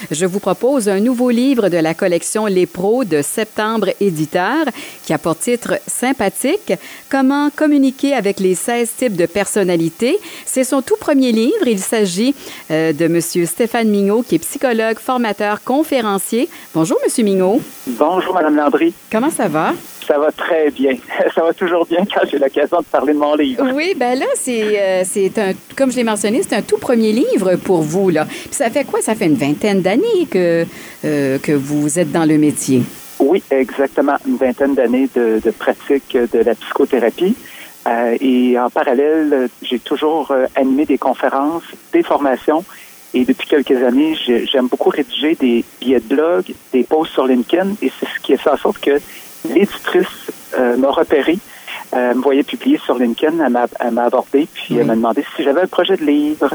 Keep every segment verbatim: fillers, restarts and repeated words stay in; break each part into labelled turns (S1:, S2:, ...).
S1: je vous propose un nouveau livre de la collection Les Pros de Septembre Éditeur qui a pour titre Sympathique, comment communiquer avec les seize types de personnalités. C'est son tout premier livre. Il s'agit euh, de M. Stéphane Mignot, qui est psychologue, formateur, conférencier. Bonjour, M. Mignot.
S2: Bonjour, Mme Landry.
S1: Comment ça va? Ça
S2: va très bien. Ça va toujours bien quand j'ai l'occasion de parler de mon livre.
S1: Oui, bien là, c'est, euh, c'est un, comme je l'ai mentionné, c'est un tout premier livre pour vous, là. Puis ça fait quoi? Ça fait une vingtaine d'années que, euh, que vous êtes dans le métier.
S2: Oui, exactement. Une vingtaine d'années de, de pratique de la psychothérapie. Euh, et en parallèle, j'ai toujours euh, animé des conférences, des formations. Et depuis quelques années, j'aime beaucoup rédiger des billets de blog, des posts sur LinkedIn. Et c'est ce qui a fait en sorte que l'éditrice euh, m'a repéré, euh, me voyait publier sur LinkedIn, elle m'a, elle m'a abordé, puis oui. Elle m'a demandé si j'avais un projet de livre.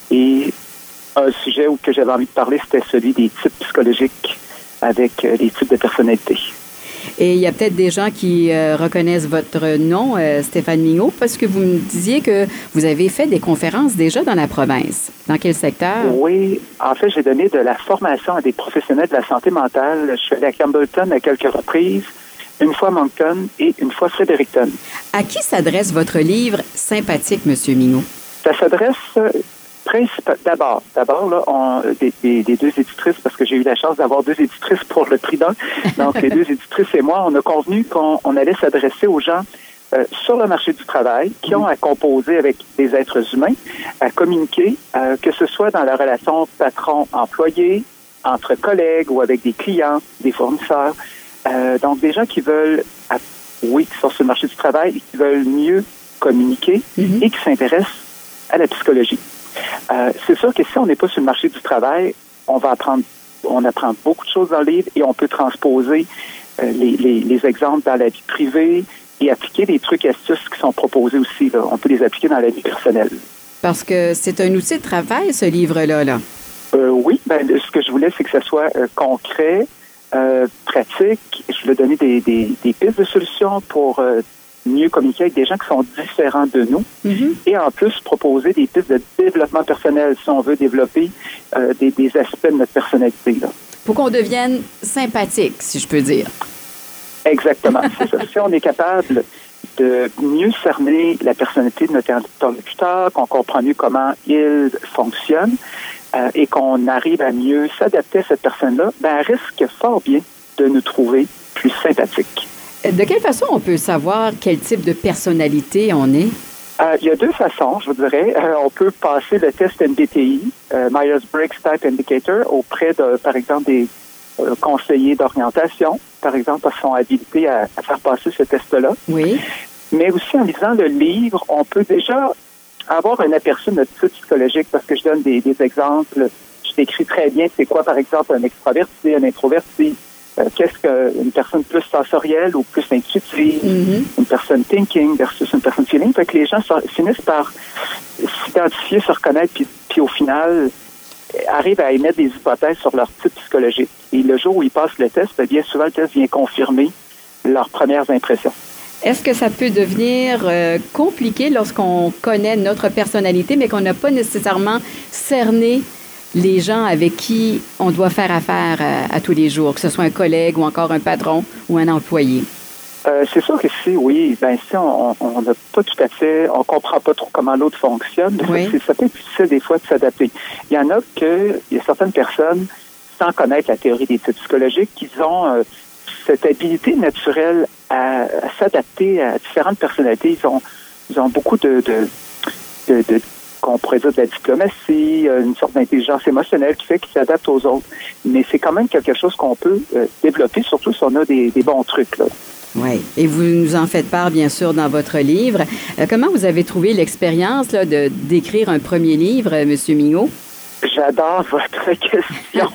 S2: Et un sujet où que j'avais envie de parler, c'était celui des types psychologiques avec euh, les types de personnalités.
S1: Et il y a peut-être des gens qui euh, reconnaissent votre nom, euh, Stéphane Mignot, parce que vous me disiez que vous avez fait des conférences déjà dans la province. Dans quel secteur?
S2: Oui, en fait, j'ai donné de la formation à des professionnels de la santé mentale. Je suis allé à Campbellton à quelques reprises, une fois à Moncton et une fois à Fredericton.
S1: À qui s'adresse votre livre Sympathique, M. Mignot?
S2: Ça s'adresse principalement, d'abord, d'abord là, on, des, des, des deux éditrices, parce que j'ai eu la chance d'avoir deux éditrices pour le prix d'un. Donc, les deux éditrices et moi, on a convenu qu'on on allait s'adresser aux gens euh, sur le marché du travail qui ont à composer avec des êtres humains, à communiquer, euh, que ce soit dans la relation patron-employé, entre collègues ou avec des clients, des fournisseurs. Euh, donc, des gens qui veulent, à, oui, qui sont sur le marché du travail et qui veulent mieux communiquer mm-hmm. et qui s'intéressent à la psychologie. Euh, c'est sûr que si on n'est pas sur le marché du travail, on va apprendre, on apprend beaucoup de choses dans le livre et on peut transposer euh, les, les, les exemples dans la vie privée et appliquer des trucs et astuces qui sont proposés aussi. Là. On peut les appliquer dans la vie personnelle.
S1: Parce que c'est un outil de travail, ce livre-là, là.
S2: Euh, oui, ben, ce que je voulais, c'est que ça soit euh, concret, euh, pratique. Je voulais donner des, des, des pistes de solutions pour euh, mieux communiquer avec des gens qui sont différents de nous mm-hmm. et en plus proposer des pistes de développement personnel si on veut développer euh, des, des aspects de notre personnalité. Là.
S1: Pour qu'on devienne sympathique, si je peux dire.
S2: Exactement, c'est ça. Si on est capable de mieux cerner la personnalité de notre interlocuteur, qu'on comprend mieux comment il fonctionne euh, et qu'on arrive à mieux s'adapter à cette personne-là, ben, elle risque fort bien de nous trouver plus sympathiques.
S1: De quelle façon on peut savoir quel type de personnalité on est?
S2: Euh, il y a deux façons, je vous dirais. Euh, on peut passer le test M B T I, euh, Myers-Briggs Type Indicator, auprès de, par exemple, des euh, conseillers d'orientation, par exemple, parce qu'ils sont habilités à, à faire passer ce test-là.
S1: Oui.
S2: Mais aussi, en lisant le livre, on peut déjà avoir un aperçu de notre type psychologique, parce que je donne des, des exemples. Je décris très bien c'est quoi, par exemple, un extraverti, un introverti. Euh, qu'est-ce qu'une personne plus sensorielle ou plus intuitive, mm-hmm. une personne thinking versus une personne feeling. Fait que les gens so- finissent par s'identifier, se reconnaître, puis, puis au final, arrivent à émettre des hypothèses sur leur type psychologique. Et le jour où ils passent le test, bien souvent, le test vient confirmer leurs premières impressions.
S1: Est-ce que ça peut devenir euh, compliqué lorsqu'on connaît notre personnalité, mais qu'on n'a pas nécessairement cerné les gens avec qui on doit faire affaire à, à tous les jours, que ce soit un collègue ou encore un patron ou un employé?
S2: Euh, c'est sûr que si, oui, ben si on n'a pas tout à fait, on comprend pas trop comment l'autre fonctionne, oui. c'est, ça peut être difficile des fois de s'adapter. Il y en a que, il y a certaines personnes, sans connaître la théorie des types psychologiques, qui ont euh, cette habilité naturelle à, à s'adapter à différentes personnalités. Ils ont, ils ont beaucoup de, de, de, de qu'on pourrait dire de la diplomatie, une sorte d'intelligence émotionnelle qui fait qu'ils s'adaptent aux autres. Mais c'est quand même quelque chose qu'on peut euh, développer, surtout si on a des, des bons trucs, là.
S1: Oui, et vous nous en faites part, bien sûr, dans votre livre. Euh, comment vous avez trouvé l'expérience là, de, d'écrire un premier livre, M. Mignot?
S2: J'adore votre question.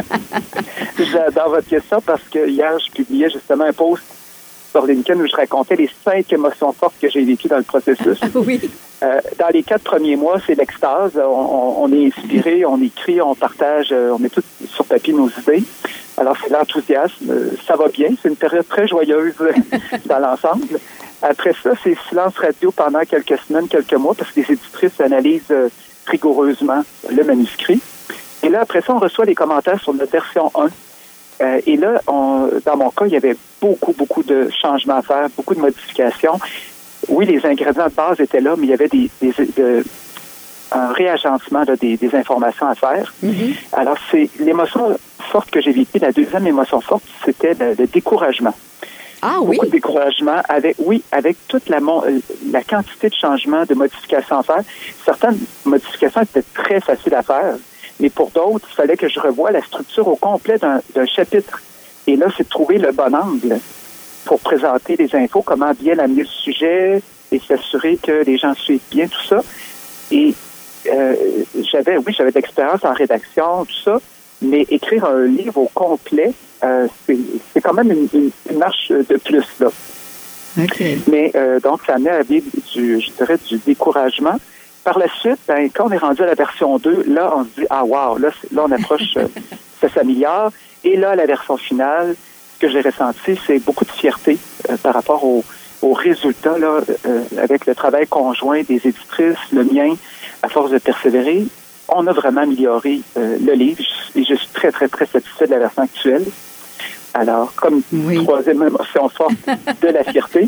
S2: J'adore votre question parce que hier, je publiais justement un post sur LinkedIn où je racontais les cinq émotions fortes que j'ai vécues dans le processus.
S1: Oui.
S2: Euh, dans les quatre premiers mois, c'est l'extase. On, on, on est inspiré, on écrit, on partage, on met tout sur papier nos idées. Alors, c'est l'enthousiasme. Ça va bien. C'est une période très joyeuse dans l'ensemble. Après ça, c'est silence radio pendant quelques semaines, quelques mois, parce que les éditrices analysent rigoureusement le manuscrit. Et là, après ça, on reçoit les commentaires sur notre version un. Euh, et là, on, dans mon cas, il y avait beaucoup, beaucoup de changements à faire, beaucoup de modifications. Oui, les ingrédients de base étaient là, mais il y avait des, des de, un réagencement là, des, des informations à faire. Mm-hmm. Alors, c'est l'émotion forte que j'ai vécue. La deuxième émotion forte, c'était le, le découragement.
S1: Ah oui?
S2: Beaucoup de découragement avec, oui, avec toute la, la quantité de changements, de modifications à faire. Certaines modifications étaient très faciles à faire, mais pour d'autres, il fallait que je revoie la structure au complet d'un, d'un chapitre. Et là, c'est de trouver le bon angle pour présenter les infos, comment bien amener le sujet et s'assurer que les gens suivent bien tout ça. Et euh, j'avais, oui, j'avais de l'expérience en rédaction, tout ça, mais écrire un livre au complet, euh, c'est, c'est quand même une, une, une marche de plus, là.
S1: Okay.
S2: Mais euh, donc, ça amenait à vivre du, je dirais, du découragement. Par la suite, ben, quand on est rendu à la version deux, là, on se dit, ah wow, là, là on approche, euh, ça s'améliore. Et là, la version finale, ce que j'ai ressenti, c'est beaucoup de fierté euh, par rapport au, au résultat, là, euh, avec le travail conjoint des éditrices, le mien, à force de persévérer. On a vraiment amélioré euh, le livre et je suis très, très, très satisfait de la version actuelle. Alors, comme oui. Troisième émotion forte, de la fierté.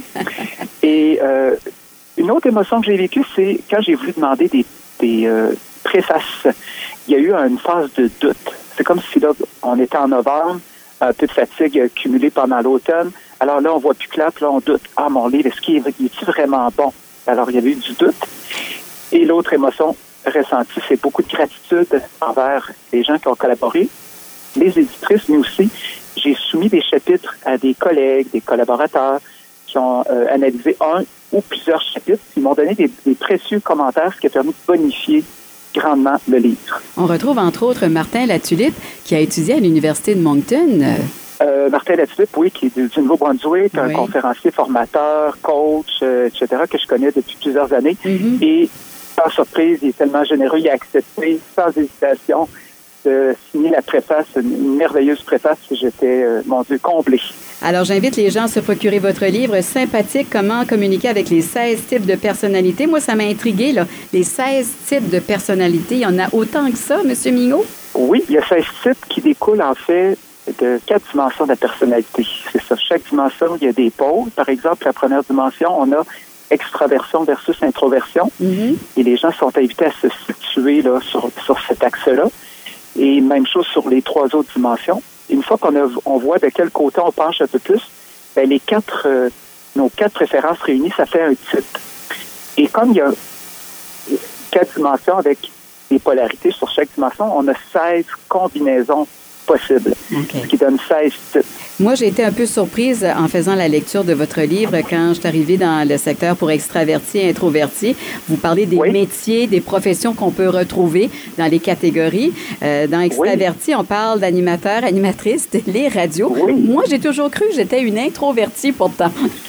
S2: Et euh, une autre émotion que j'ai vécue, c'est quand j'ai voulu demander des, des euh, préfaces. Il y a eu une phase de doute. C'est comme si là, on était en novembre, un peu de fatigue accumulée pendant l'automne. Alors là, on voit plus clair, puis là, on doute. Ah, mon livre, est-ce qu'il est, est-il vraiment bon? Alors, il y avait eu du doute. Et l'autre émotion ressentie, c'est beaucoup de gratitude envers les gens qui ont collaboré, les éditrices, mais aussi, j'ai soumis des chapitres à des collègues, des collaborateurs qui ont euh, analysé un ou plusieurs chapitres. Ils m'ont donné des, des précieux commentaires, ce qui a permis de bonifier grandement le livre.
S1: On retrouve entre autres Martin Latulippe, qui a étudié à l'Université de Moncton.
S2: Euh, Martin Latulippe, oui, qui est du, du Nouveau-Brunswick, oui. Un conférencier, formateur, coach, euh, et cetera, que je connais depuis plusieurs années. Mm-hmm. Et sans surprise, il est tellement généreux, il a accepté sans hésitation de signer la préface, une merveilleuse préface. J'étais, euh, mon Dieu, comblé.
S1: Alors, j'invite les gens à se procurer votre livre sympathique, Comment communiquer avec les seize types de personnalités. Moi, ça m'a intrigué, là. Les seize types de personnalités, il y en a autant que ça, M. Migaud?
S2: Oui, il y a seize types qui découlent, en fait, de quatre dimensions de la personnalité. C'est ça. Chaque dimension, il y a des pôles. Par exemple, la première dimension, on a extraversion versus introversion. Mm-hmm. Et les gens sont invités à se situer là, sur, sur cet axe-là. Et même chose sur les trois autres dimensions. Une fois qu'on a, on voit de quel côté on penche un peu plus, ben les quatre, euh, nos quatre préférences réunies, ça fait un type. Et comme il y a quatre dimensions avec des polarités sur chaque dimension, on a seize combinaisons possibles, okay. Ce qui donne seize types.
S1: Moi, j'ai été un peu surprise en faisant la lecture de votre livre quand je suis arrivée dans le secteur pour extravertis et introvertis. Vous parlez des oui. métiers, des professions qu'on peut retrouver dans les catégories. Euh, dans extravertis, oui. on parle d'animateurs, animatrices, télé, radio. Oui. Moi, j'ai toujours cru que j'étais une introvertie pourtant.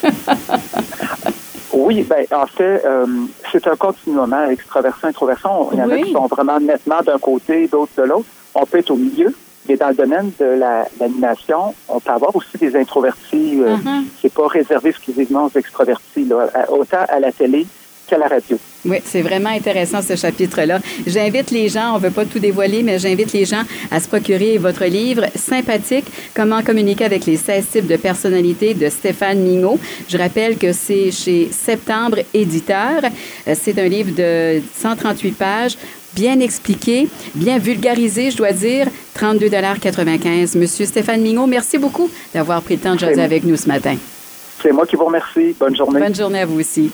S2: Oui, bien, en fait, euh, c'est un continuum, extraversion, introversion. Il y en oui. a qui sont vraiment nettement d'un côté, d'autres de l'autre. On peut être au milieu. Et dans le domaine de la, l'animation, on peut avoir aussi des introvertis. Euh, uh-huh. C'est pas réservé exclusivement aux extravertis, là, autant à la télé qu'à la radio.
S1: Oui, c'est vraiment intéressant ce chapitre-là. J'invite les gens, on ne veut pas tout dévoiler, mais j'invite les gens à se procurer votre livre sympathique, Comment communiquer avec les seize types de personnalités de Stéphane Migaud. Je rappelle que c'est chez Septembre Éditeur. C'est un livre de cent trente-huit pages. Bien expliqué, bien vulgarisé, je dois dire, trente-deux dollars quatre-vingt-quinze. Monsieur Stéphane Migaud, merci beaucoup d'avoir pris le temps de jaser avec nous ce matin.
S2: C'est moi qui vous remercie. Bonne journée.
S1: Bonne journée à vous aussi.